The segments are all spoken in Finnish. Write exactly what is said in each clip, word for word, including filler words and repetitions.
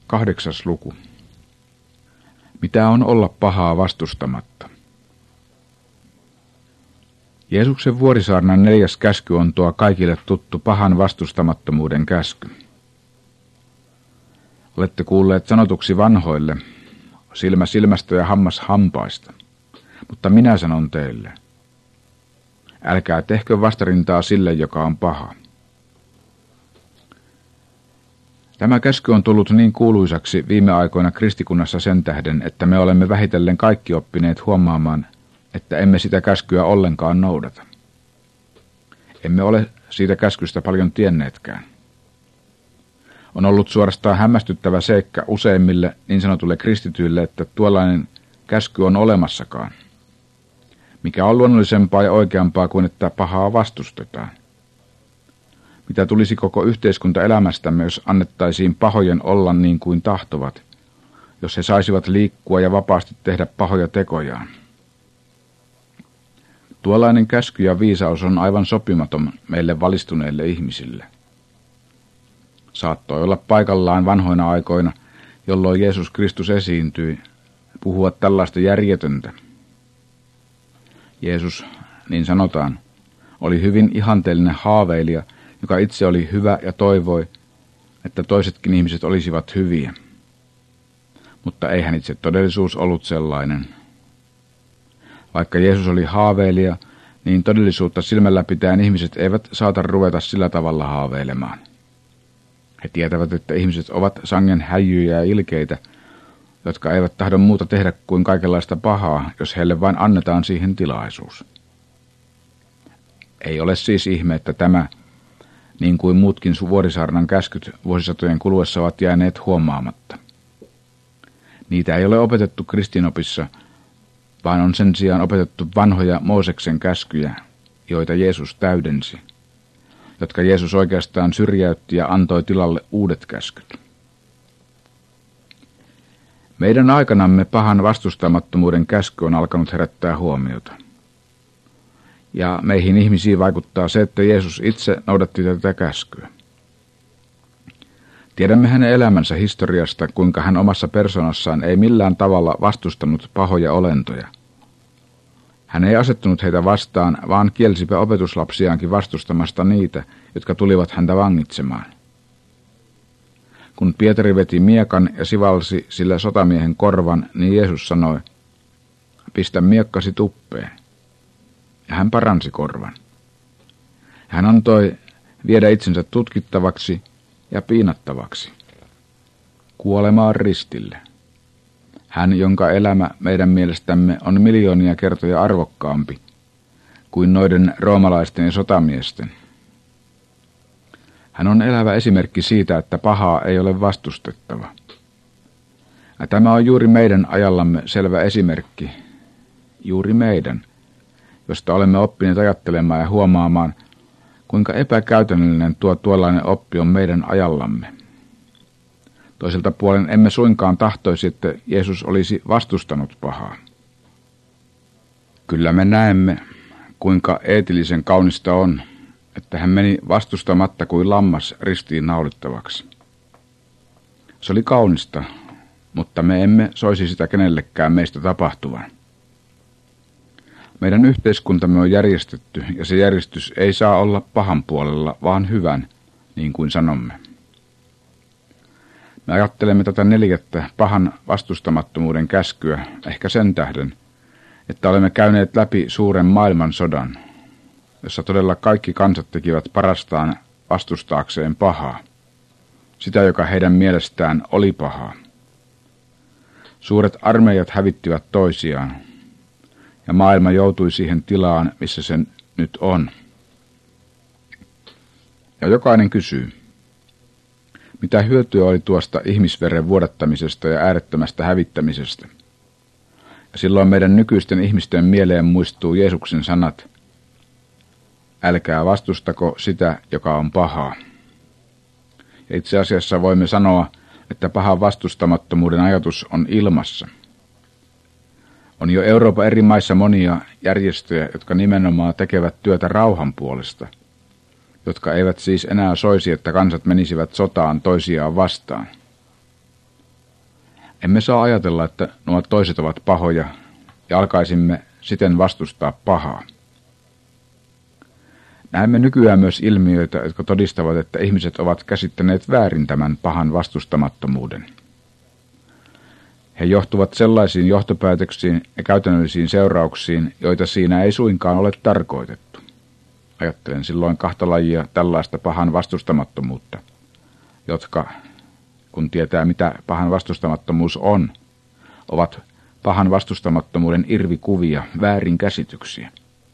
Kahdeksas luku. Mitä on olla pahaa vastustamatta? Jeesuksen vuorisaarnan neljäs käsky on tuo kaikille tuttu pahan vastustamattomuuden käsky. Olette kuulleet sanotuksi vanhoille, silmä silmästä ja hammas hampaista, mutta minä sanon teille, älkää tehkö vastarintaa sille, joka on paha. Tämä käsky on tullut niin kuuluisaksi viime aikoina kristikunnassa sen tähden, että me olemme vähitellen kaikki oppineet huomaamaan, että emme sitä käskyä ollenkaan noudata. Emme ole siitä käskystä paljon tienneetkään. On ollut suorastaan hämmästyttävä seikka useimmille niin sanotuille kristityille, että tuollainen käsky on olemassakaan. Mikä on luonnollisempaa ja oikeampaa kuin että pahaa vastustetaan. Mitä tulisi koko yhteiskunta elämästämme, jos annettaisiin pahojen olla niin kuin tahtovat, jos he saisivat liikkua ja vapaasti tehdä pahoja tekojaan. Tuollainen käsky ja viisaus on aivan sopimaton meille valistuneille ihmisille. Saattoi olla paikallaan vanhoina aikoina, jolloin Jeesus Kristus esiintyi, puhua tällaista järjetöntä. Jeesus, niin sanotaan, oli hyvin ihanteellinen haaveilija, joka itse oli hyvä ja toivoi, että toisetkin ihmiset olisivat hyviä. Mutta eihän itse todellisuus ollut sellainen. Vaikka Jeesus oli haaveilija, niin todellisuutta silmällä pitäen ihmiset eivät saata ruveta sillä tavalla haaveilemaan. He tietävät, että ihmiset ovat sangen häijyjä ja ilkeitä, jotka eivät tahdo muuta tehdä kuin kaikenlaista pahaa, jos heille vain annetaan siihen tilaisuus. Ei ole siis ihme, että tämä, niin kuin muutkin vuorisaarnan käskyt vuosisatojen kuluessa ovat jääneet huomaamatta. Niitä ei ole opetettu kristinopissa, vaan on sen sijaan opetettu vanhoja Mooseksen käskyjä, joita Jeesus täydensi, jotka Jeesus oikeastaan syrjäytti ja antoi tilalle uudet käskyt. Meidän aikanamme pahan vastustamattomuuden käsky on alkanut herättää huomiota. Ja meihin ihmisiin vaikuttaa se, että Jeesus itse noudatti tätä käskyä. Tiedämme hänen elämänsä historiasta, kuinka hän omassa persoonassaan ei millään tavalla vastustanut pahoja olentoja. Hän ei asettunut heitä vastaan, vaan kielsipä opetuslapsiaankin vastustamasta niitä, jotka tulivat häntä vangitsemaan. Kun Pietari veti miekan ja sivalsi sillä sotamiehen korvan, niin Jeesus sanoi, pistä miekkasi tuppeen. Ja hän paransi korvan. Hän antoi viedä itsensä tutkittavaksi ja piinattavaksi, kuolemaan ristille. Hän, jonka elämä meidän mielestämme on miljoonia kertoja arvokkaampi kuin noiden roomalaisten ja sotamiesten. Hän on elävä esimerkki siitä, että pahaa ei ole vastustettava. Ja tämä on juuri meidän ajallamme selvä esimerkki, juuri meidän, josta olemme oppineet ajattelemaan ja huomaamaan, kuinka epäkäytännöllinen tuo tuollainen oppi on meidän ajallamme. Toiselta puolen emme suinkaan tahtoisi, että Jeesus olisi vastustanut pahaa. Kyllä me näemme, kuinka eetillisen kaunista on, että hän meni vastustamatta kuin lammas ristiin naulittavaksi. Se oli kaunista, mutta me emme soisi sitä kenellekään meistä tapahtuvan. Meidän yhteiskuntamme on järjestetty, ja se järjestys ei saa olla pahan puolella, vaan hyvän, niin kuin sanomme. Me ajattelemme tätä neljättä pahan vastustamattomuuden käskyä ehkä sen tähden, että olemme käyneet läpi suuren maailmansodan, jossa todella kaikki kansat tekivät parastaan vastustaakseen pahaa, sitä joka heidän mielestään oli pahaa. Suuret armeijat hävittivät toisiaan, ja maailma joutui siihen tilaan, missä se nyt on. Ja jokainen kysyy, mitä hyötyä oli tuosta ihmisveren vuodattamisesta ja äärettömästä hävittämisestä? Ja silloin meidän nykyisten ihmisten mieleen muistuu Jeesuksen sanat, älkää vastustako sitä, joka on pahaa. Ja itse asiassa voimme sanoa, että pahan vastustamattomuuden ajatus on ilmassa. On jo Euroopan eri maissa monia järjestöjä, jotka nimenomaan tekevät työtä rauhan puolesta, jotka eivät siis enää soisi, että kansat menisivät sotaan toisiaan vastaan. Emme saa ajatella, että nuo toiset ovat pahoja ja alkaisimme siten vastustaa pahaa. Näemme nykyään myös ilmiöitä, jotka todistavat, että ihmiset ovat käsittäneet väärin tämän pahan vastustamattomuuden. He johtuvat sellaisiin johtopäätöksiin ja käytännöllisiin seurauksiin, joita siinä ei suinkaan ole tarkoitettu. Ajattelen silloin kahta lajia tällaista pahan vastustamattomuutta, jotka, kun tietää mitä pahan vastustamattomuus on, ovat pahan vastustamattomuuden irvikuvia, väärinkäsityksiä.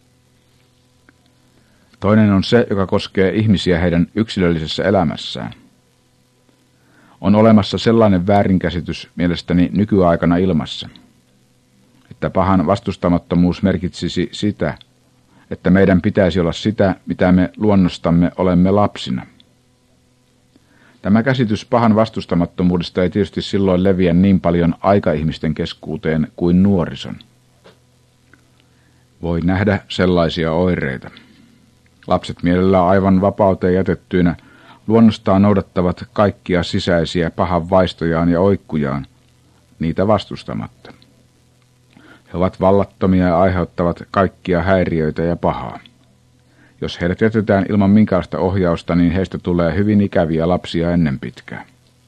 Toinen on se, joka koskee ihmisiä heidän yksilöllisessä elämässään. On olemassa sellainen väärinkäsitys mielestäni nykyaikana ilmassa, että pahan vastustamattomuus merkitsisi sitä, että meidän pitäisi olla sitä, mitä me luonnostamme olemme lapsina. Tämä käsitys pahan vastustamattomuudesta ei tietysti silloin leviä niin paljon aikaihmisten keskuuteen kuin nuorison. Voi nähdä sellaisia oireita. Lapset mielellään aivan vapauteen jätettyinä luonnostaan noudattavat kaikkia sisäisiä pahan vaistojaan ja oikkujaan, niitä vastustamatta. He ovat vallattomia ja aiheuttavat kaikkia häiriöitä ja pahaa. Jos heidät jätetään ilman minkäänlaista ohjausta, niin heistä tulee hyvin ikäviä lapsia ennen pitkää.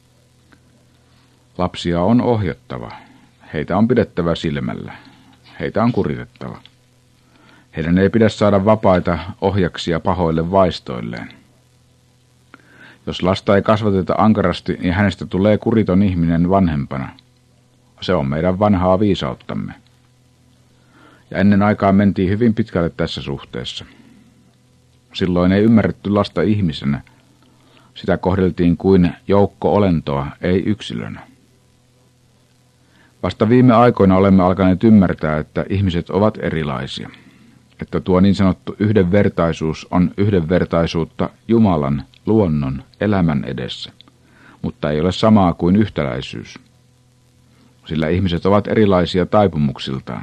Lapsia on ohjattava. Heitä on pidettävä silmällä. Heitä on kuritettava. Heidän ei pidä saada vapaita ohjaksia pahoille vaistoilleen. Jos lasta ei kasvateta ankarasti, niin hänestä tulee kuriton ihminen vanhempana. Se on meidän vanhaa viisauttamme. Ja ennen aikaa mentiin hyvin pitkälle tässä suhteessa. Silloin ei ymmärretty lasta ihmisenä. Sitä kohdeltiin kuin joukko-olentoa, ei yksilönä. Vasta viime aikoina olemme alkaneet ymmärtää, että ihmiset ovat erilaisia. Että tuo niin sanottu yhdenvertaisuus on yhdenvertaisuutta Jumalan, luonnon, elämän edessä, mutta ei ole samaa kuin yhtäläisyys. Sillä ihmiset ovat erilaisia taipumuksiltaan.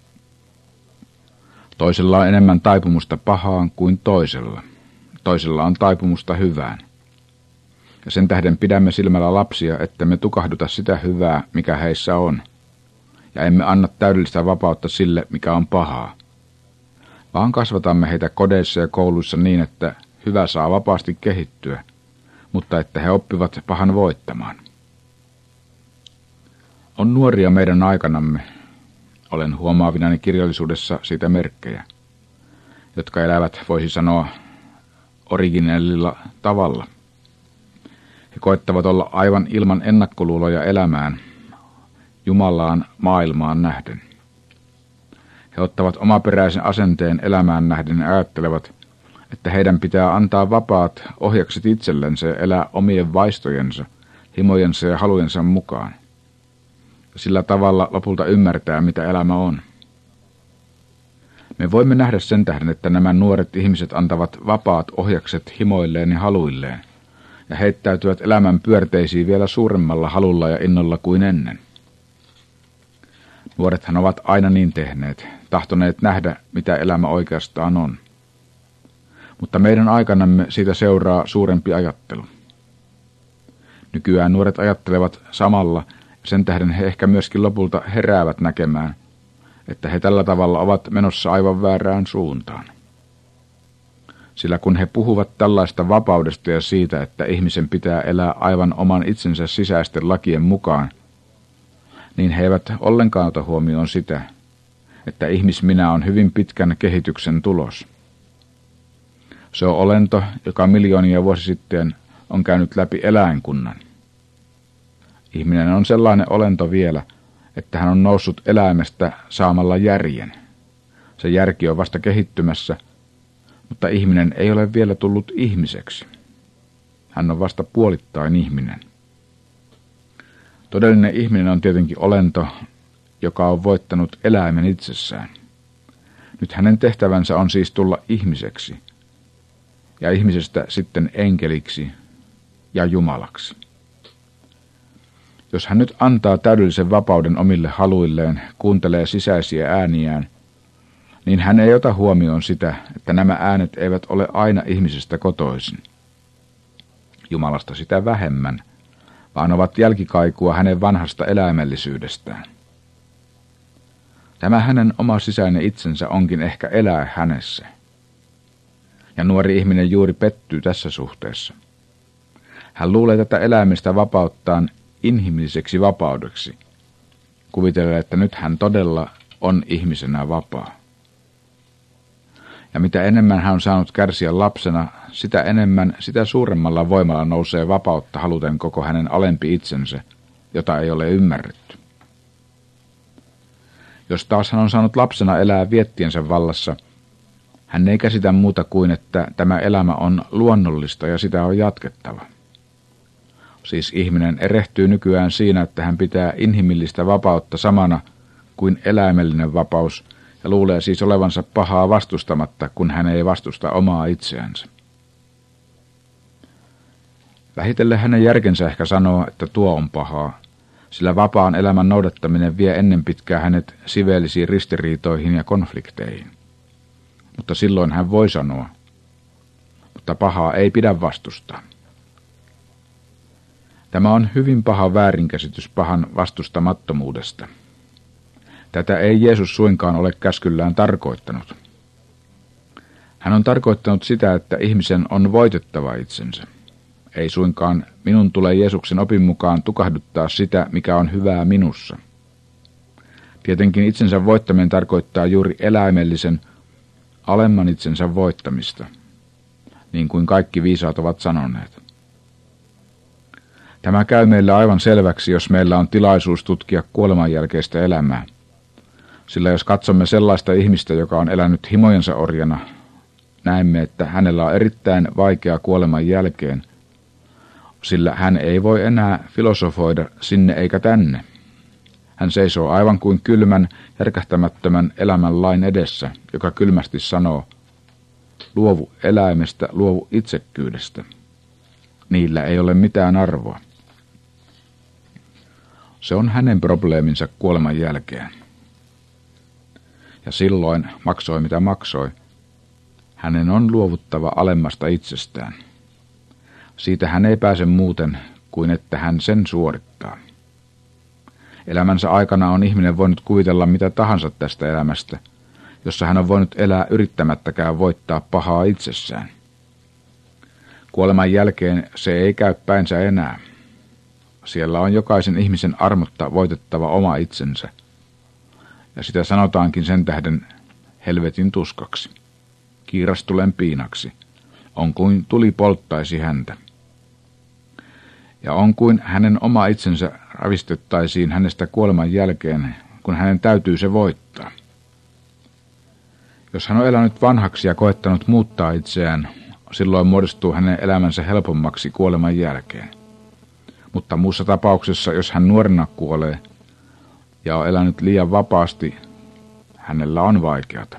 Toisella on enemmän taipumusta pahaan kuin toisella. Toisella on taipumusta hyvään. Ja sen tähden pidämme silmällä lapsia, että me tukahduta sitä hyvää, mikä heissä on. Ja emme anna täydellistä vapautta sille, mikä on pahaa. Vaan kasvatamme heitä kodeissa ja kouluissa niin, että hyvä saa vapaasti kehittyä, mutta että he oppivat pahan voittamaan. On nuoria meidän aikanamme, olen huomaavinani kirjallisuudessa siitä merkkejä, jotka elävät, voisi sanoa, originellilla tavalla. He koettavat olla aivan ilman ennakkoluuloja elämään, Jumalaan, maailmaan nähden. He ottavat omaperäisen asenteen elämään nähden ja ajattelevat, että heidän pitää antaa vapaat ohjakset itsellensä ja elää omien vaistojensa, himojensa ja halujensa mukaan. Ja sillä tavalla lopulta ymmärtää, mitä elämä on. Me voimme nähdä sen tähden, että nämä nuoret ihmiset antavat vapaat ohjakset himoilleen ja haluilleen, ja heittäytyvät elämän pyörteisiin vielä suuremmalla halulla ja innolla kuin ennen. Nuorethan ovat aina niin tehneet, tahtoneet nähdä, mitä elämä oikeastaan on. Mutta meidän aikanamme siitä seuraa suurempi ajattelu. Nykyään nuoret ajattelevat samalla, ja sen tähden he ehkä myöskin lopulta heräävät näkemään, että he tällä tavalla ovat menossa aivan väärään suuntaan. Sillä kun he puhuvat tällaista vapaudesta ja siitä, että ihmisen pitää elää aivan oman itsensä sisäisten lakien mukaan, niin he eivät ollenkaan ota huomioon sitä, että ihmisminä on hyvin pitkän kehityksen tulos. Se on olento, joka miljoonia vuosi sitten on käynyt läpi eläinkunnan. Ihminen on sellainen olento vielä, että hän on noussut eläimestä saamalla järjen. Se järki on vasta kehittymässä, mutta ihminen ei ole vielä tullut ihmiseksi. Hän on vasta puolittain ihminen. Todellinen ihminen on tietenkin olento, joka on voittanut eläimen itsessään. Nyt hänen tehtävänsä on siis tulla ihmiseksi, ja ihmisestä sitten enkeliksi ja Jumalaksi. Jos hän nyt antaa täydellisen vapauden omille haluilleen, kuuntelee sisäisiä ääniään, niin hän ei ota huomioon sitä, että nämä äänet eivät ole aina ihmisestä kotoisin. Jumalasta sitä vähemmän, vaan ovat jälkikaikua hänen vanhasta eläimellisyydestään. Tämä hänen oma sisäinen itsensä onkin ehkä elää hänessä. Ja nuori ihminen juuri pettyy tässä suhteessa. Hän luulee tätä eläimistä vapauttaan inhimilliseksi vapaudeksi. Kuvitelee, että nyt hän todella on ihmisenä vapaa. Ja mitä enemmän hän on saanut kärsiä lapsena, sitä enemmän, sitä suuremmalla voimalla nousee vapautta haluten koko hänen alempi itsensä, jota ei ole ymmärretty. Jos taas hän on saanut lapsena elää viettiensä vallassa, hän ei käsitä muuta kuin, että tämä elämä on luonnollista ja sitä on jatkettava. Siis ihminen erehtyy nykyään siinä, että hän pitää inhimillistä vapautta samana kuin eläimellinen vapaus ja luulee siis olevansa pahaa vastustamatta, kun hän ei vastusta omaa itseänsä. Vähitellen hänen järkensä ehkä sanoo, että tuo on pahaa, sillä vapaan elämän noudattaminen vie ennen pitkää hänet siveellisiin ristiriitoihin ja konflikteihin. Mutta silloin hän voi sanoa, mutta pahaa ei pidä vastustaa. Tämä on hyvin paha väärinkäsitys pahan vastustamattomuudesta. Tätä ei Jeesus suinkaan ole käskyllään tarkoittanut. Hän on tarkoittanut sitä, että ihmisen on voitettava itsensä. Ei suinkaan minun tule Jeesuksen opin mukaan tukahduttaa sitä, mikä on hyvää minussa. Tietenkin itsensä voittaminen tarkoittaa juuri eläimellisen, alemman itsensä voittamista, niin kuin kaikki viisaat ovat sanoneet. Tämä käy meille aivan selväksi, jos meillä on tilaisuus tutkia kuoleman jälkeistä elämää. Sillä jos katsomme sellaista ihmistä, joka on elänyt himojensa orjana, näemme, että hänellä on erittäin vaikea kuoleman jälkeen, sillä hän ei voi enää filosofoida sinne eikä tänne. Hän seisoo aivan kuin kylmän, järkähtämättömän elämän lain edessä, joka kylmästi sanoo, luovu eläimestä, luovu itsekkyydestä. Niillä ei ole mitään arvoa. Se on hänen probleeminsa kuoleman jälkeen. Ja silloin, maksoi mitä maksoi, hänen on luovuttava alemmasta itsestään. Siitä hän ei pääse muuten kuin että hän sen suorittaa. Elämänsä aikana on ihminen voinut kuvitella mitä tahansa tästä elämästä, jossa hän on voinut elää yrittämättäkään voittaa pahaa itsessään. Kuoleman jälkeen se ei käy päinsä enää. Siellä on jokaisen ihmisen armotta voitettava oma itsensä. Ja sitä sanotaankin sen tähden helvetin tuskaksi. Kiirastulen piinaksi. On kuin tuli polttaisi häntä. Ja on kuin hänen oma itsensä ravistettaisiin hänestä kuoleman jälkeen, kun hänen täytyy se voittaa. Jos hän on elänyt vanhaksi ja koettanut muuttaa itseään, silloin muodostuu hänen elämänsä helpommaksi kuoleman jälkeen. Mutta muussa tapauksessa, jos hän nuorena kuolee ja on elänyt liian vapaasti, hänellä on vaikeata.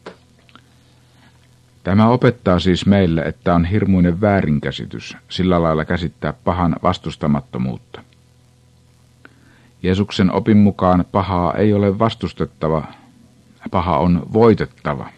Tämä opettaa siis meille, että on hirmuinen väärinkäsitys sillä lailla käsittää pahan vastustamattomuutta. Jeesuksen opin mukaan pahaa ei ole vastustettava, paha on voitettava.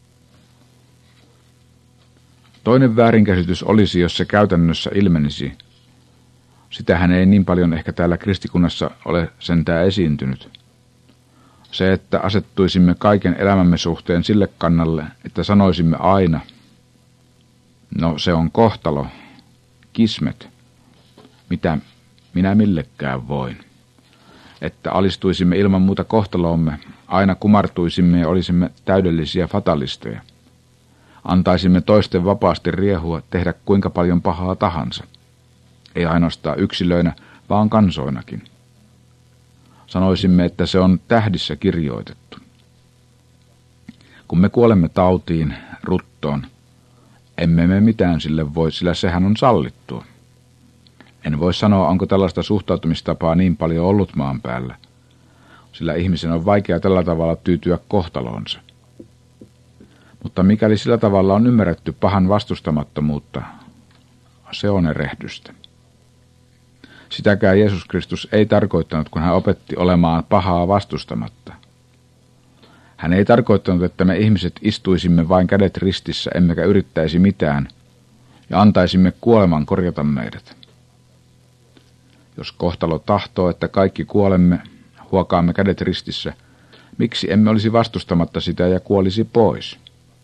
Toinen väärinkäsitys olisi, jos se käytännössä ilmenisi. Sitähän ei niin paljon ehkä täällä kristikunnassa ole sentään esiintynyt. Se, että asettuisimme kaiken elämämme suhteen sille kannalle, että sanoisimme aina, no se on kohtalo, kismet, mitä minä millekään voin. Että alistuisimme ilman muuta kohtaloomme, aina kumartuisimme ja olisimme täydellisiä fatalisteja. Antaisimme toisten vapaasti riehua tehdä kuinka paljon pahaa tahansa. Ei ainoastaan yksilöinä, vaan kansoinakin. Sanoisimme, että se on tähdissä kirjoitettu. Kun me kuolemme tautiin, ruttoon, emme me mitään sille voi, sillä sehän on sallittua. En voi sanoa, onko tällaista suhtautumistapaa niin paljon ollut maan päällä, sillä ihmisen on vaikea tällä tavalla tyytyä kohtaloonsa. Mutta mikäli sillä tavalla on ymmärretty pahan vastustamattomuutta, se on erehdystä. Sitäkään Jeesus Kristus ei tarkoittanut, kun hän opetti olemaan pahaa vastustamatta. Hän ei tarkoittanut, että me ihmiset istuisimme vain kädet ristissä, emmekä yrittäisi mitään, ja antaisimme kuoleman korjata meidät. Jos kohtalo tahtoo, että kaikki kuolemme, huokaamme kädet ristissä, miksi emme olisi vastustamatta sitä ja kuolisi pois?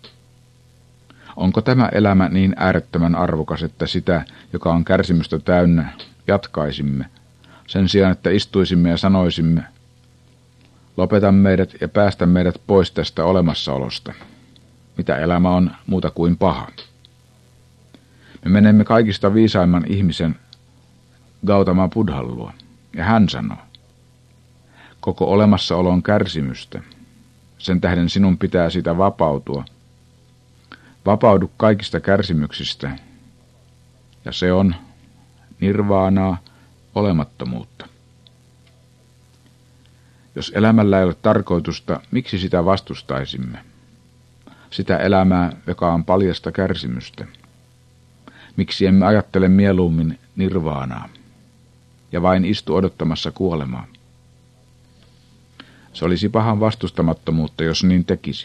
Onko tämä elämä niin äärettömän arvokas, että sitä, joka on kärsimystä täynnä, jatkaisimme, sen sijaan, että istuisimme ja sanoisimme, lopeta meidät ja päästä meidät pois tästä olemassaolosta, mitä elämä on muuta kuin paha. Me menemme kaikista viisaimman ihmisen Gautama Buddhan luo, ja hän sanoo, koko olemassaolo on kärsimystä, sen tähden sinun pitää siitä vapautua. Vapaudu kaikista kärsimyksistä, ja se on nirvaanaa, olemattomuutta. Jos elämällä ei ole tarkoitusta, miksi sitä vastustaisimme? Sitä elämää, joka on paljasta kärsimystä. Miksi emme ajattele mieluummin nirvaanaa ja vain istu odottamassa kuolemaa? Se olisi pahan vastustamattomuutta, jos niin tekisi.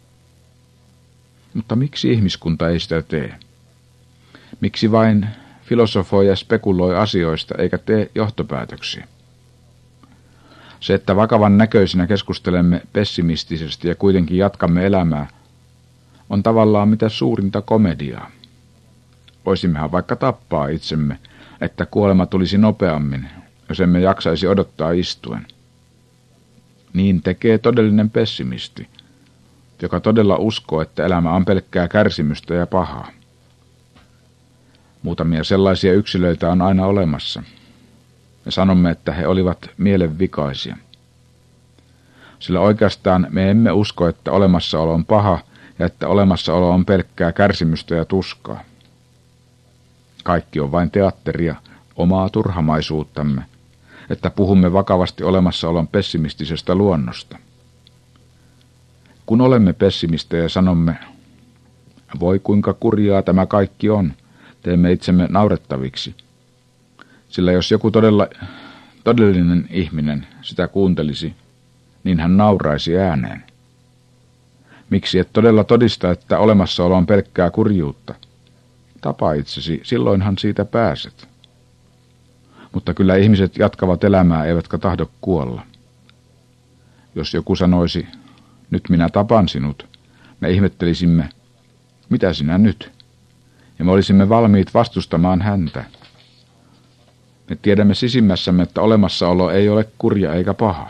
Mutta miksi ihmiskunta ei sitä tee? Miksi vain filosofoi ja spekuloi asioista eikä tee johtopäätöksiä? Se, että vakavan näköisinä keskustelemme pessimistisesti ja kuitenkin jatkamme elämää, on tavallaan mitä suurinta komediaa. Voisimmehan vaikka tappaa itsemme, että kuolema tulisi nopeammin, jos emme jaksaisi odottaa istuen. Niin tekee todellinen pessimisti, joka todella uskoo, että elämä on pelkkää kärsimystä ja pahaa. Muutamia sellaisia yksilöitä on aina olemassa. Me sanomme, että he olivat mielenvikaisia. Sillä oikeastaan me emme usko, että olemassaolo on paha ja että olemassaolo on pelkkää kärsimystä ja tuskaa. Kaikki on vain teatteria, omaa turhamaisuuttamme, että puhumme vakavasti olemassaolon pessimistisestä luonnosta. Kun olemme pessimistejä ja sanomme, voi kuinka kurjaa tämä kaikki on, teemme itsemme naurettaviksi. Sillä jos joku todella, todellinen ihminen sitä kuuntelisi, niin hän nauraisi ääneen. Miksi et todella todista, että olemassaolo on pelkkää kurjuutta? Tapa itsesi, silloinhan siitä pääset. Mutta kyllä ihmiset jatkavat elämää, eivätkä tahdo kuolla. Jos joku sanoisi, nyt minä tapan sinut, me ihmettelisimme, mitä sinä nyt? Ja me olisimme valmiit vastustamaan häntä. Me tiedämme sisimmässämme, että olemassaolo ei ole kurja eikä paha.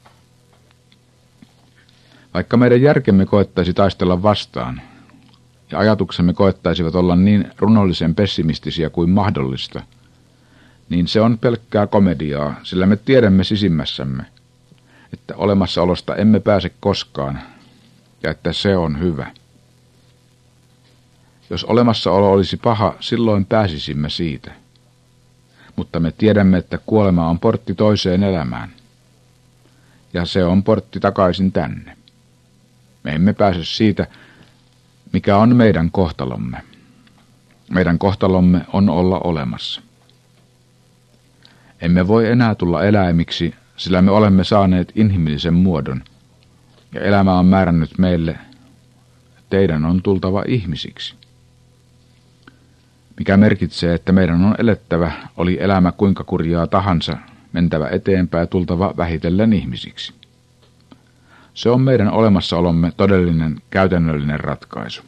Vaikka meidän järkemme koettaisi taistella vastaan, ja ajatuksemme koettaisivat olla niin runollisen pessimistisiä kuin mahdollista, niin se on pelkkää komediaa, sillä me tiedämme sisimmässämme, että olemassaolosta emme pääse koskaan, ja että se on hyvä. Jos olemassaolo olisi paha, silloin pääsisimme siitä. Mutta me tiedämme, että kuolema on portti toiseen elämään, ja se on portti takaisin tänne. Me emme pääse siitä, mikä on meidän kohtalomme. Meidän kohtalomme on olla olemassa. Emme voi enää tulla eläimiksi, sillä me olemme saaneet inhimillisen muodon, ja elämä on määrännyt meille, teidän on tultava ihmisiksi. Mikä merkitsee, että meidän on elettävä, oli elämä kuinka kurjaa tahansa, mentävä eteenpäin ja tultava vähitellen ihmisiksi. Se on meidän olemassaolomme todellinen käytännöllinen ratkaisu.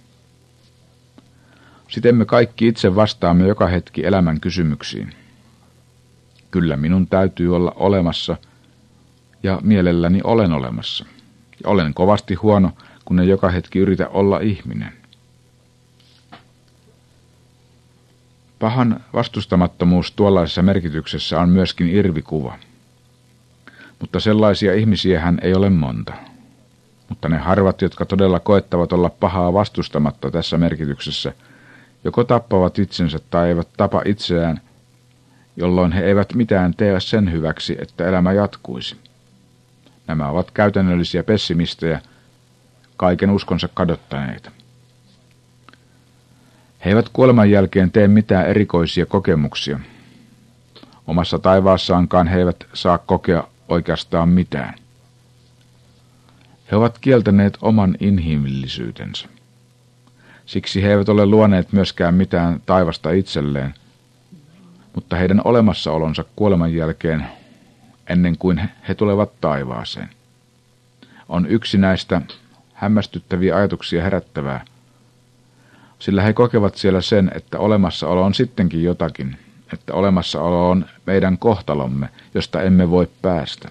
Siten me kaikki itse vastaamme joka hetki elämän kysymyksiin. Kyllä minun täytyy olla olemassa, ja mielelläni olen olemassa. Ja olen kovasti huono, kun en joka hetki yritä olla ihminen. Pahan vastustamattomuus tuollaisessa merkityksessä on myöskin irvikuva. Mutta sellaisia ihmisiähän ei ole monta. Mutta ne harvat, jotka todella koettavat olla pahaa vastustamatta tässä merkityksessä, joko tappavat itsensä tai eivät tapa itseään, jolloin he eivät mitään tee sen hyväksi, että elämä jatkuisi. Nämä ovat käytännöllisiä pessimistejä, kaiken uskonsa kadottaneita. He eivät kuoleman jälkeen tee mitään erikoisia kokemuksia. Omassa taivaassaankaan he eivät saa kokea oikeastaan mitään. He ovat kieltäneet oman inhimillisyytensä. Siksi he eivät ole luoneet myöskään mitään taivasta itselleen, mutta heidän olemassaolonsa kuoleman jälkeen, ennen kuin he tulevat taivaaseen, on yksi näistä hämmästyttäviä ajatuksia herättävää, sillä he kokevat siellä sen, että olemassaolo on sittenkin jotakin, että olemassaolo on meidän kohtalomme, josta emme voi päästä.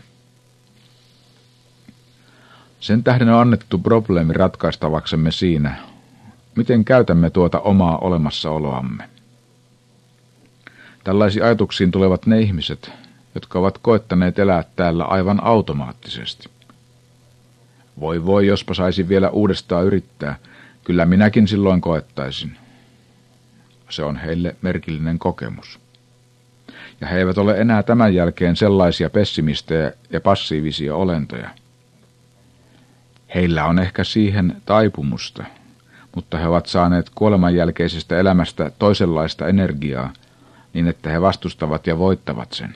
Sen tähden on annettu probleemi ratkaistavaksemme siinä, miten käytämme tuota omaa olemassaoloamme. Tällaisiin ajatuksiin tulevat ne ihmiset, jotka ovat koettaneet elää täällä aivan automaattisesti. Voi voi, jospa saisin vielä uudestaan yrittää, kyllä minäkin silloin koettaisin. Se on heille merkillinen kokemus. Ja he eivät ole enää tämän jälkeen sellaisia pessimistejä ja passiivisia olentoja. Heillä on ehkä siihen taipumusta, mutta he ovat saaneet kuoleman jälkeisestä elämästä toisenlaista energiaa, niin että he vastustavat ja voittavat sen.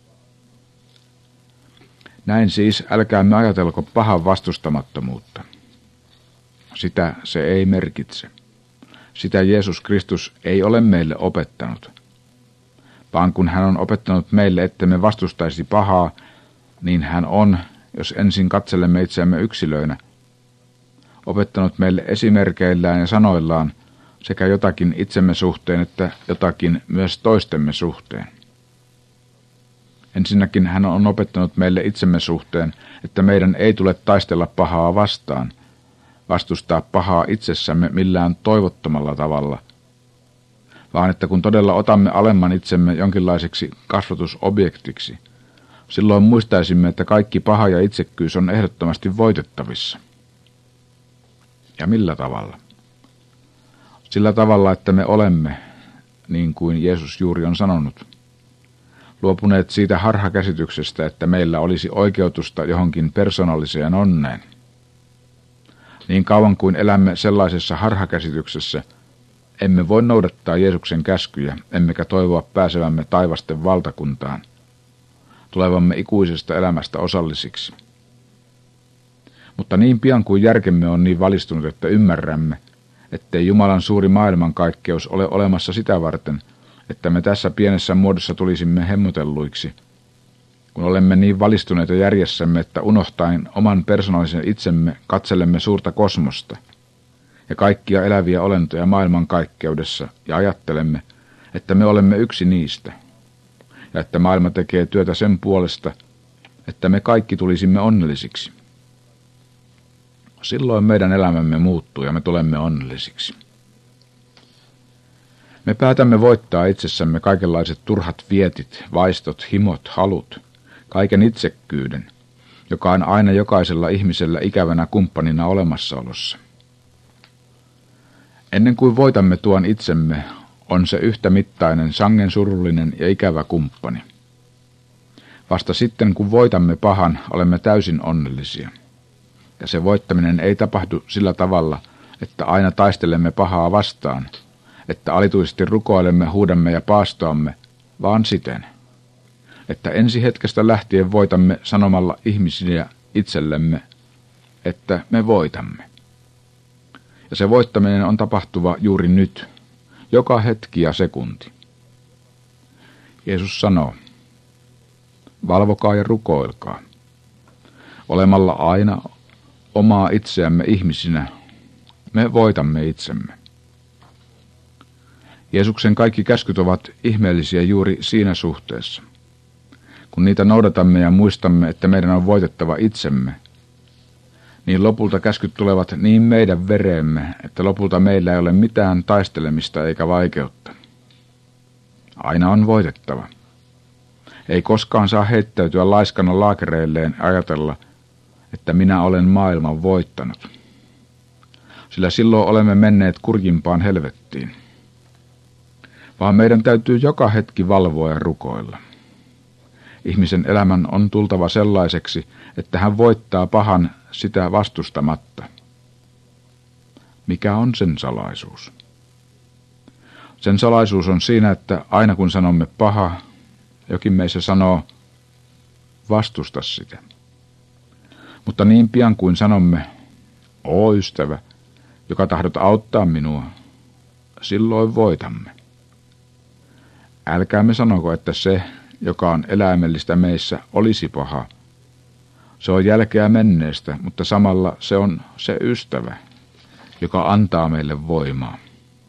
Näin siis älkäämme ajatelko pahan vastustamattomuutta. Sitä se ei merkitse. Sitä Jeesus Kristus ei ole meille opettanut. Vaan kun hän on opettanut meille, ettemme vastustaisi pahaa, niin hän on, jos ensin katselemme itseämme yksilöinä, opettanut meille esimerkeillään ja sanoillaan sekä jotakin itsemme suhteen että jotakin myös toistemme suhteen. Ensinnäkin hän on opettanut meille itsemme suhteen, että meidän ei tule taistella pahaa vastaan, vastustaa pahaa itsessämme millään toivottomalla tavalla, vaan että kun todella otamme alemman itsemme jonkinlaiseksi kasvatusobjektiksi, silloin muistaisimme, että kaikki paha ja itsekkyys on ehdottomasti voitettavissa. Ja millä tavalla? Sillä tavalla, että me olemme, niin kuin Jeesus juuri on sanonut, luopuneet siitä harhakäsityksestä, että meillä olisi oikeutusta johonkin persoonalliseen onneen. Niin kauan kuin elämme sellaisessa harhakäsityksessä, emme voi noudattaa Jeesuksen käskyjä, emmekä toivoa pääsevämme taivasten valtakuntaan, tulevamme ikuisesta elämästä osallisiksi. Mutta niin pian kuin järkemme on niin valistunut, että ymmärrämme, ettei Jumalan suuri maailmankaikkeus ole olemassa sitä varten, että me tässä pienessä muodossa tulisimme hemmotelluiksi, kun olemme niin valistuneita järjessämme, että unohtaen oman persoonallisen itsemme katselemme suurta kosmosta ja kaikkia eläviä olentoja maailmankaikkeudessa ja ajattelemme, että me olemme yksi niistä ja että maailma tekee työtä sen puolesta, että me kaikki tulisimme onnellisiksi. Silloin meidän elämämme muuttuu ja me tulemme onnellisiksi. Me päätämme voittaa itsessämme kaikenlaiset turhat vietit, vaistot, himot, halut, kaiken itsekkyyden, joka on aina jokaisella ihmisellä ikävänä kumppanina olemassaolossa. Ennen kuin voitamme tuon itsemme, on se yhtä mittainen, sangen surullinen ja ikävä kumppani. Vasta sitten, kun voitamme pahan, olemme täysin onnellisia. Ja se voittaminen ei tapahdu sillä tavalla, että aina taistelemme pahaa vastaan, että alituisesti rukoilemme, huudamme ja paastoamme, vaan siten, että ensi hetkestä lähtien voitamme sanomalla ihmisiä itsellemme, että me voitamme. Ja se voittaminen on tapahtuva juuri nyt, joka hetki ja sekunti. Jeesus sanoo, valvokaa ja rukoilkaa, olemalla aina omaa itseämme ihmisinä, me voitamme itsemme. Jeesuksen kaikki käskyt ovat ihmeellisiä juuri siinä suhteessa. Kun niitä noudatamme ja muistamme, että meidän on voitettava itsemme, niin lopulta käskyt tulevat niin meidän vereemme, että lopulta meillä ei ole mitään taistelemista eikä vaikeutta. Aina on voitettava. Ei koskaan saa heittäytyä laiskana laakereilleen ajatella, että minä olen maailman voittanut. Sillä silloin olemme menneet kurjimpaan helvettiin. Vaan meidän täytyy joka hetki valvoa ja rukoilla. Ihmisen elämän on tultava sellaiseksi, että hän voittaa pahan sitä vastustamatta. Mikä on sen salaisuus? Sen salaisuus on siinä, että aina kun sanomme paha, jokin meissä sanoo, vastusta sitä. Mutta niin pian kuin sanomme, oo ystävä, joka tahdot auttaa minua, silloin voitamme. Älkäämme sanoko, että se, joka on eläimellistä meissä, olisi paha. Se on jälkeä menneestä, mutta samalla se on se ystävä, joka antaa meille voimaa.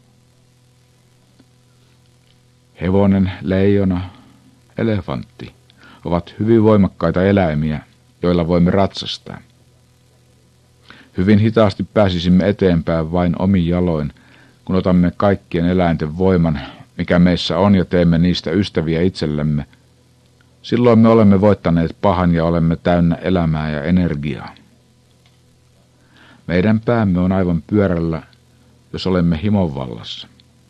Hevonen, leijona, elefantti ovat hyvin voimakkaita eläimiä, joilla voimme ratsastaa. Hyvin hitaasti pääsisimme eteenpäin vain omin jaloin, kun otamme kaikkien eläinten voiman, mikä meissä on, ja teemme niistä ystäviä itsellemme. Silloin me olemme voittaneet pahan ja olemme täynnä elämää ja energiaa. Meidän päämme on aivan pyörällä, jos olemme himon vallassa.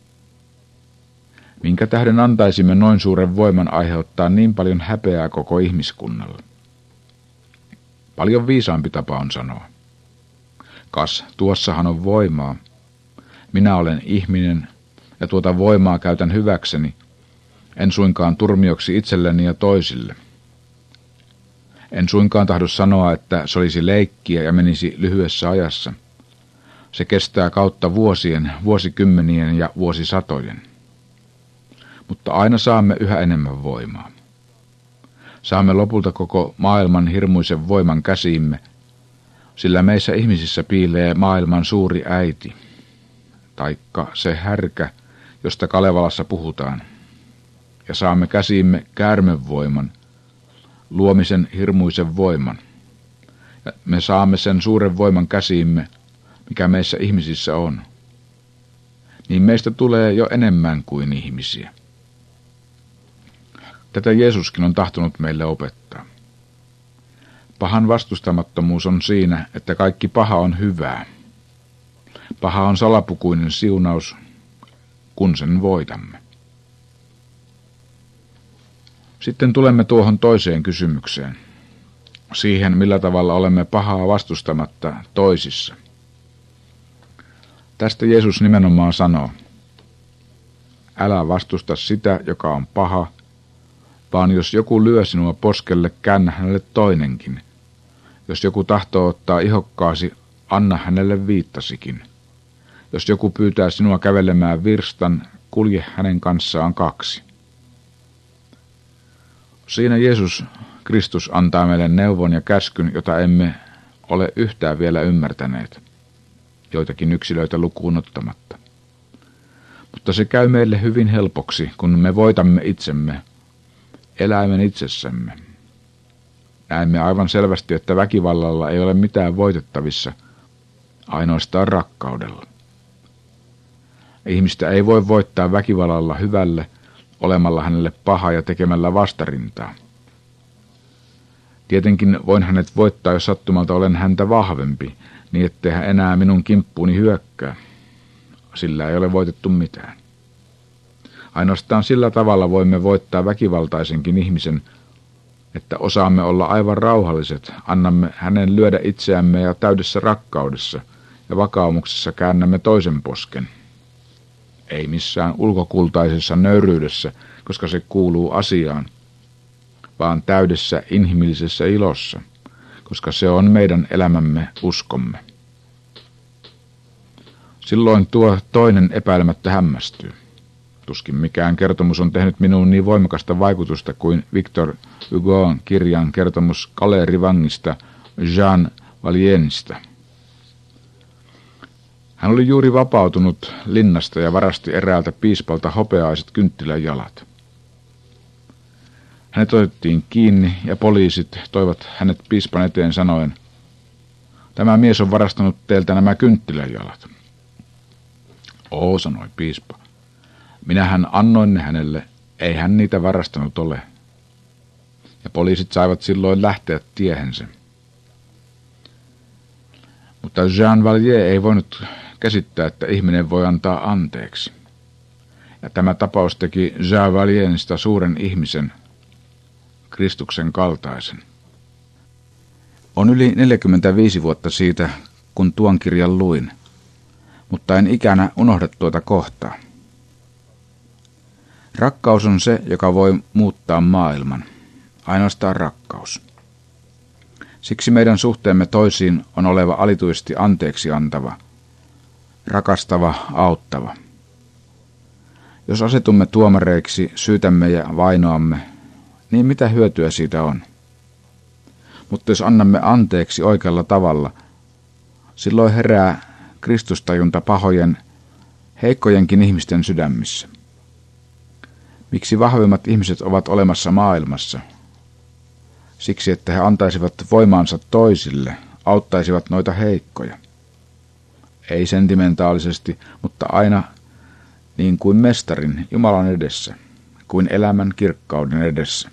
Minkä tähden antaisimme noin suuren voiman aiheuttaa niin paljon häpeää koko ihmiskunnalle? Paljon viisaampi tapa on sanoa. Kas, tuossahan on voimaa. Minä olen ihminen, ja tuota voimaa käytän hyväkseni, en suinkaan turmioksi itselleni ja toisille. En suinkaan tahdo sanoa, että se olisi leikkiä ja menisi lyhyessä ajassa. Se kestää kautta vuosien, vuosikymmenien ja vuosisatojen. Mutta aina saamme yhä enemmän voimaa. Saamme lopulta koko maailman hirmuisen voiman käsiimme, sillä meissä ihmisissä piilee maailman suuri äiti, taikka se härkä, josta Kalevalassa puhutaan, ja saamme käsiimme käärmevoiman, luomisen hirmuisen voiman. Ja me saamme sen suuren voiman käsiimme, mikä meissä ihmisissä on. Niin meistä tulee jo enemmän kuin ihmisiä. Tätä Jeesuskin on tahtonut meille opettaa. Pahan vastustamattomuus on siinä, että kaikki paha on hyvää. Paha on salapukuinen siunaus, kun sen voitamme. Sitten tulemme tuohon toiseen kysymykseen. Siihen, millä tavalla olemme pahaa vastustamatta toisissa. Tästä Jeesus nimenomaan sanoo, älä vastusta sitä, joka on paha, vaan jos joku lyö sinua poskelle, käännä hänelle toinenkin. Jos joku tahtoo ottaa ihokkaasi, anna hänelle viittasikin. Jos joku pyytää sinua kävelemään virstan, kulje hänen kanssaan kaksi. Siinä Jeesus Kristus antaa meille neuvon ja käskyn, jota emme ole yhtään vielä ymmärtäneet, joitakin yksilöitä lukuun ottamatta. Mutta se käy meille hyvin helpoksi, kun me voitamme itsemme, eläimen itsessämme. Näemme aivan selvästi, että väkivallalla ei ole mitään voitettavissa, ainoastaan rakkaudella. Ihmistä ei voi voittaa väkivallalla hyvälle, olemalla hänelle paha ja tekemällä vastarintaa. Tietenkin voin hänet voittaa, jos sattumalta olen häntä vahvempi, niin ettei hän enää minun kimppuuni hyökkää. Sillä ei ole voitettu mitään. Ainoastaan sillä tavalla voimme voittaa väkivaltaisenkin ihmisen, että osaamme olla aivan rauhalliset, annamme hänen lyödä itseämme ja täydessä rakkaudessa ja vakaumuksessa käännämme toisen posken. Ei missään ulkokultaisessa nöyryydessä, koska se kuuluu asiaan, vaan täydessä inhimillisessä ilossa, koska se on meidän elämämme uskomme. Silloin tuo toinen epäilemättä hämmästyy. Tuskin mikään kertomus on tehnyt minuun niin voimakasta vaikutusta kuin Victor Hugon kirjan kertomus Calais-Rivangista Jean Valjeanista. Hän oli juuri vapautunut linnasta ja varasti eräältä piispalta hopeaiset kynttiläjalat. Hänet otettiin kiinni ja poliisit toivat hänet piispan eteen sanoen, tämä mies on varastanut teiltä nämä kynttiläjalat. Oo, sanoi piispa. Minähän annoin ne hänelle, ei hän niitä varastanut ole. Ja poliisit saivat silloin lähteä tiehensä. Mutta Jean Valjean ei voinut käsittää, että ihminen voi antaa anteeksi. Ja tämä tapaus teki Jean Valjeanista suuren ihmisen, Kristuksen kaltaisen. On yli neljäkymmentäviisi vuotta siitä, kun tuon kirjan luin, mutta en ikänä unohda tuota kohtaa. Rakkaus on se, joka voi muuttaa maailman. Ainoastaan rakkaus. Siksi meidän suhteemme toisiin on oleva alituisesti anteeksi antava, rakastava, auttava. Jos asetumme tuomareiksi, syytämme ja vainoamme, niin mitä hyötyä siitä on? Mutta jos annamme anteeksi oikealla tavalla, silloin herää Kristustajunta pahojen, heikkojenkin ihmisten sydämissä. Miksi vahvimmat ihmiset ovat olemassa maailmassa? Siksi, että he antaisivat voimaansa toisille, auttaisivat noita heikkoja. Ei sentimentaalisesti, mutta aina niin kuin mestarin Jumalan edessä, kuin elämän kirkkauden edessä.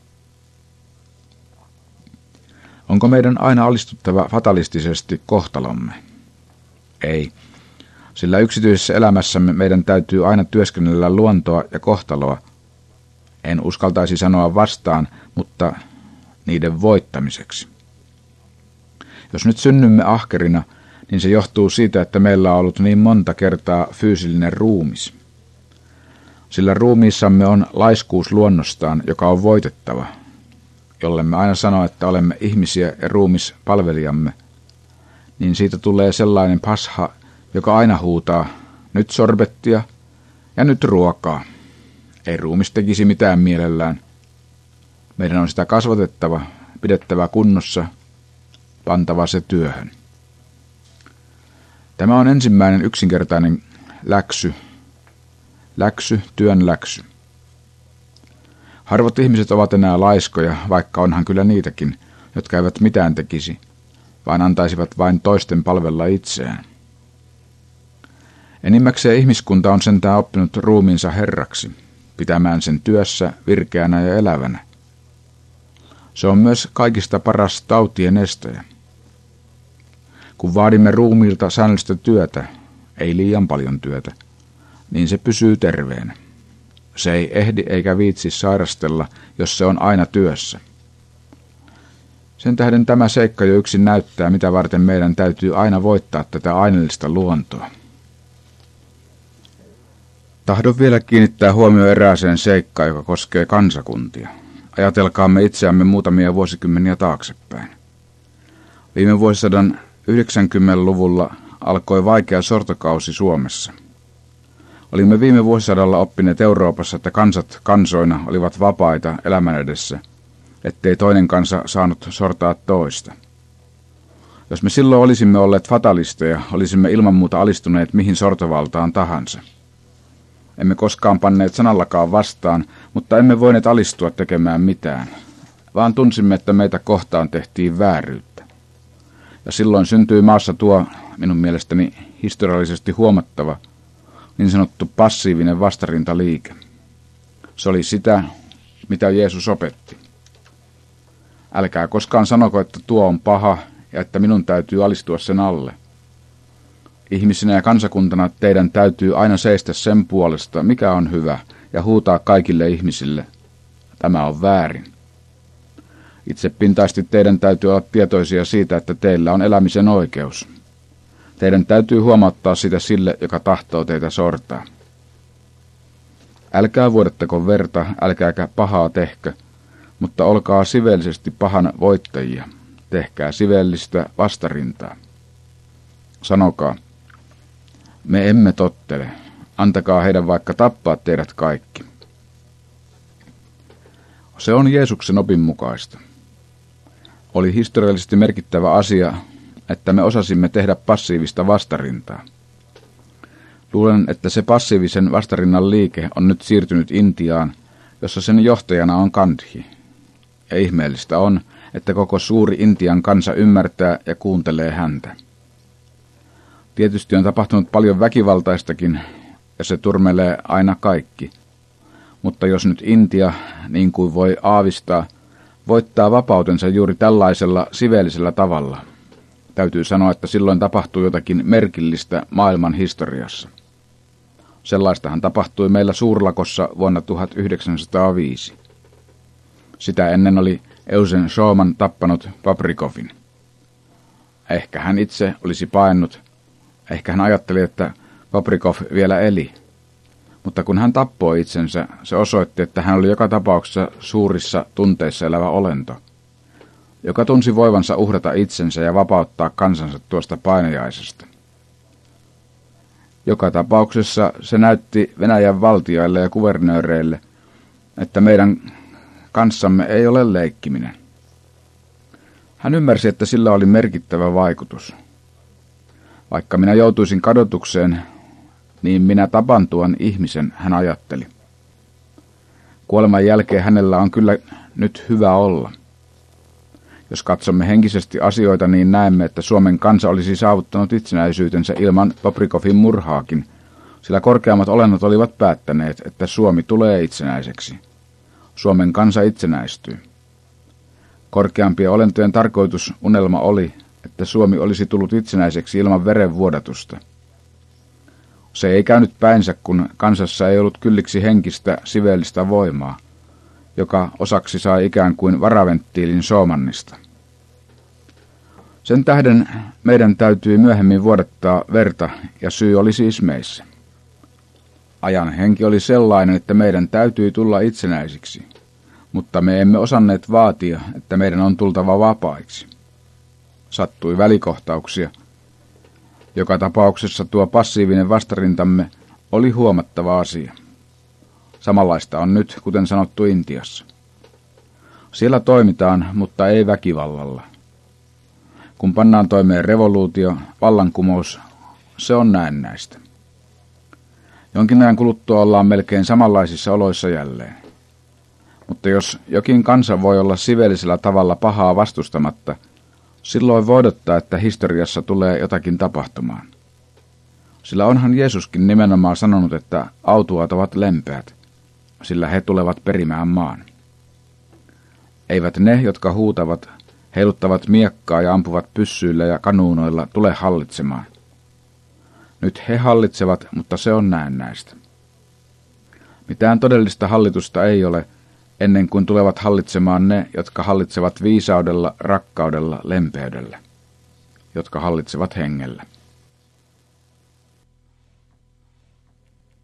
Onko meidän aina alistuttava fatalistisesti kohtalomme? Ei, sillä yksityisessä elämässämme meidän täytyy aina työskennellä luontoa ja kohtaloa. En uskaltaisi sanoa vastaan, mutta niiden voittamiseksi. Jos nyt synnymme ahkerina, niin se johtuu siitä, että meillä on ollut niin monta kertaa fyysillinen ruumis. Sillä ruumiissamme on laiskuus luonnostaan, joka on voitettava, jollemme aina sano, että olemme ihmisiä ja ruumis palvelijamme, niin siitä tulee sellainen pasha, joka aina huutaa, nyt sorbettia ja nyt ruokaa. Ei ruumis tekisi mitään mielellään. Meidän on sitä kasvatettava, pidettävä kunnossa, pantava se työhön. Tämä on ensimmäinen yksinkertainen läksy. Läksy, työn läksy. Harvat ihmiset ovat enää laiskoja, vaikka onhan kyllä niitäkin, jotka eivät mitään tekisi, vaan antaisivat vain toisten palvella itseään. Enimmäkseen ihmiskunta on sentään oppinut ruumiinsa herraksi, pitämään sen työssä virkeänä ja elävänä. Se on myös kaikista paras tautien estäjä. Kun vaadimme ruumiilta säännöllistä työtä, ei liian paljon työtä, niin se pysyy terveenä. Se ei ehdi eikä viitsi sairastella, jos se on aina työssä. Sen tähden tämä seikka jo yksin näyttää, mitä varten meidän täytyy aina voittaa tätä aineellista luontoa. Tahdon vielä kiinnittää huomioon erääseen seikkaan, joka koskee kansakuntia. Ajatelkaamme itseämme muutamia vuosikymmeniä taaksepäin. Viime vuosisadan yhdeksänkymmentäluvulla alkoi vaikea sortokausi Suomessa. Olimme viime vuosisadalla oppineet Euroopassa, että kansat kansoina olivat vapaita elämän edessä, ettei toinen kansa saanut sortaa toista. Jos me silloin olisimme olleet fatalisteja, olisimme ilman muuta alistuneet mihin sortovaltaan tahansa. Emme koskaan panneet sanallakaan vastaan, mutta emme voineet alistua tekemään mitään, vaan tunsimme, että meitä kohtaan tehtiin vääryyttä. Ja silloin syntyi maassa tuo, minun mielestäni historiallisesti huomattava, niin sanottu passiivinen vastarintaliike. Se oli sitä, mitä Jeesus opetti. Älkää koskaan sanoko, että tuo on paha ja että minun täytyy alistua sen alle. Ihmisinä ja kansakuntana teidän täytyy aina seistä sen puolesta, mikä on hyvä, ja huutaa kaikille ihmisille, tämä on väärin. Itsepintaisesti teidän täytyy olla tietoisia siitä, että teillä on elämisen oikeus. Teidän täytyy huomauttaa sitä sille, joka tahtoo teitä sortaa. Älkää vuodattako verta, älkääkä pahaa tehkö, mutta olkaa sivellisesti pahan voittajia. Tehkää sivellistä vastarintaa. Sanokaa, me emme tottele. Antakaa heidän vaikka tappaa teidät kaikki. Se on Jeesuksen opin mukaista. Oli historiallisesti merkittävä asia, että me osasimme tehdä passiivista vastarintaa. Luulen, että se passiivisen vastarinnan liike on nyt siirtynyt Intiaan, jossa sen johtajana on Gandhi. Ja ihmeellistä on, että koko suuri Intian kansa ymmärtää ja kuuntelee häntä. Tietysti on tapahtunut paljon väkivaltaistakin, ja se turmelee aina kaikki. Mutta jos nyt Intia, niin kuin voi aavistaa, voittaa vapautensa juuri tällaisella siveellisellä tavalla, täytyy sanoa, että silloin tapahtuu jotakin merkillistä maailman historiassa. Sellaistahan tapahtui meillä Suurlakossa vuonna tuhatyhdeksänsataaviisi. Sitä ennen oli Eugen Schumann tappanut Paprikovin. Ehkä hän itse olisi paennut, ehkä hän ajatteli, että Paprikov vielä eli. Mutta kun hän tappoi itsensä, se osoitti, että hän oli joka tapauksessa suurissa tunteissa elävä olento, joka tunsi voivansa uhrata itsensä ja vapauttaa kansansa tuosta painajaisesta. Joka tapauksessa se näytti Venäjän valtioille ja kuvernööreille, että meidän kanssamme ei ole leikkiminen. Hän ymmärsi, että sillä oli merkittävä vaikutus. Vaikka minä joutuisin kadotukseen, niin minä tapan tuon ihmisen, hän ajatteli. Kuoleman jälkeen hänellä on kyllä nyt hyvä olla. Jos katsomme henkisesti asioita, niin näemme, että Suomen kansa olisi saavuttanut itsenäisyytensä ilman Bobrikovin murhaakin, sillä korkeammat olennot olivat päättäneet, että Suomi tulee itsenäiseksi. Suomen kansa itsenäistyy. Korkeampien olentojen tarkoitus unelma oli, että Suomi olisi tullut itsenäiseksi ilman verenvuodatusta. Se ei käynyt päinsä, kun kansassa ei ollut kylliksi henkistä, siveellistä voimaa, joka osaksi sai ikään kuin varaventtiilin Soomannista. Sen tähden meidän täytyi myöhemmin vuodattaa verta, ja syy oli siis meissä. Ajan henki oli sellainen, että meidän täytyi tulla itsenäisiksi, mutta me emme osanneet vaatia, että meidän on tultava vapaiksi. Sattui välikohtauksia. Joka tapauksessa tuo passiivinen vastarintamme oli huomattava asia. Samanlaista on nyt, kuten sanottu, Intiassa. Siellä toimitaan, mutta ei väkivallalla. Kun pannaan toimeen revoluutio, vallankumous, se on näennäistä. Jonkin ajan kuluttua ollaan melkein samanlaisissa oloissa jälleen. Mutta jos jokin kansa voi olla siveellisellä tavalla pahaa vastustamatta, silloin voi odottaa, että historiassa tulee jotakin tapahtumaan. Sillä onhan Jeesuskin nimenomaan sanonut, että autuaat ovat lempeät, sillä he tulevat perimään maan. Eivät ne, jotka huutavat, heiluttavat miekkaa ja ampuvat pyssyillä ja kanuunoilla, tule hallitsemaan. Nyt he hallitsevat, mutta se on näennäistä. Mitään todellista hallitusta ei ole, ennen kuin tulevat hallitsemaan ne, jotka hallitsevat viisaudella, rakkaudella, lempeydellä, jotka hallitsevat hengellä.